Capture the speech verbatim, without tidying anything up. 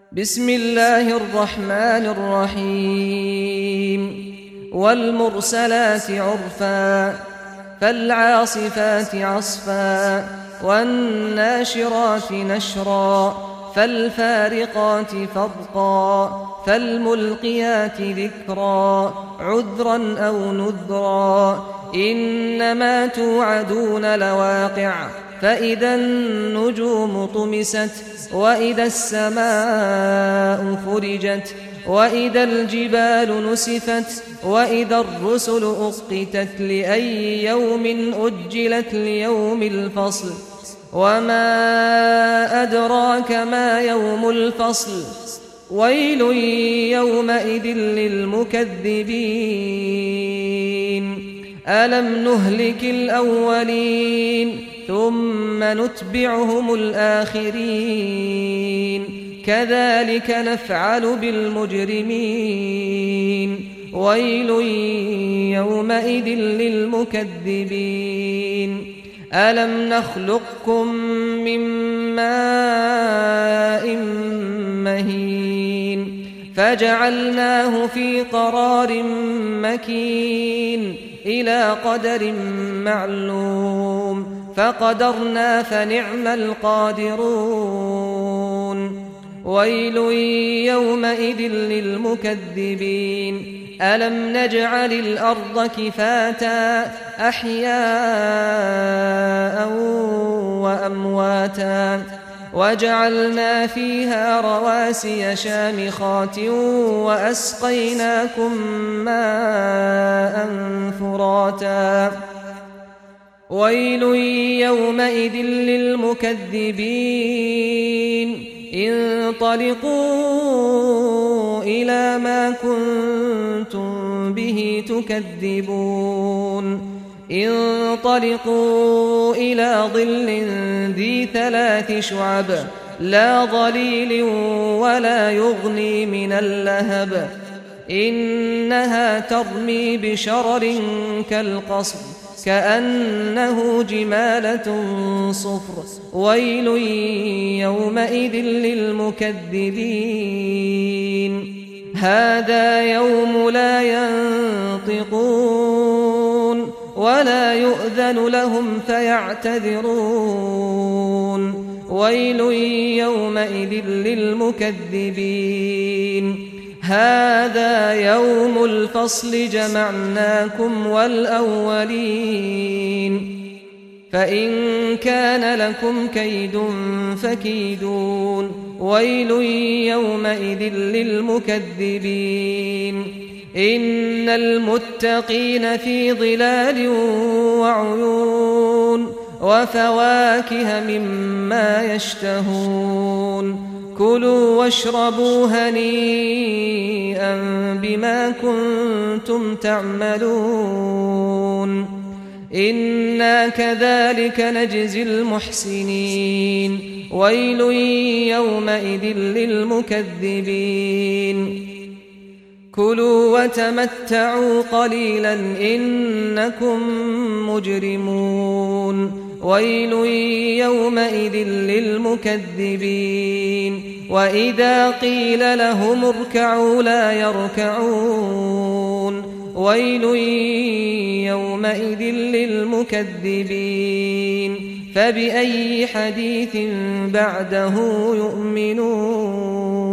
بسم الله الرحمن الرحيم والمرسلات عرفا فالعاصفات عصفا والناشرات نشرا فالفارقات فرقا فالملقيات ذكرا عذرا أو نذرا إنما توعدون لواقع فإذا النجوم طمست وإذا السماء فرجت وإذا الجبال نسفت وإذا الرسل أقتت لأي يوم أجلت ليوم الفصل وما أدراك ما يوم الفصل ويل يومئذ للمكذبين ألم نهلك الأولين ثم نتبعهم الآخرين كذلك نفعل بالمجرمين ويل يومئذ للمكذبين ألم نخلقكم من ماء مهين فجعلناه في قرار مكين إلى قدر معلوم فقدرنا فنعم القادرون ويل يومئذ للمكذبين ألم نجعل الأرض كفاتا أحياء وأمواتا وجعلنا فيها رواسي شامخات وأسقيناكم ماء فراتا ويل يومئذ للمكذبين انطلقوا إلى ما كنتم به تكذبون انطلقوا إلى ظل ذي ثلاث شعب لا ظليل ولا يغني من اللهب إنها ترمي بشرر كالقصر كأنه جمالة صفر ويل يومئذ للمكذبين هذا يوم لا ينطقون ولا يؤذن لهم فيعتذرون ويل يومئذ للمكذبين هذا يوم الفصل جمعناكم والأولين فإن كان لكم كيد فكيدون ويل يومئذ للمكذبين إن المتقين في ظلال وعيون وفواكه مما يشتهون كلوا واشربوا هنيئا بما كنتم تعملون إنا كذلك نجزي المحسنين ويل يومئذ للمكذبين كلوا وتمتعوا قليلا إنكم مجرمون ويل يومئذ للمكذبين وإذا قيل لهم اركعوا لا يركعون ويل يومئذ للمكذبين فبأي حديث بعده يؤمنون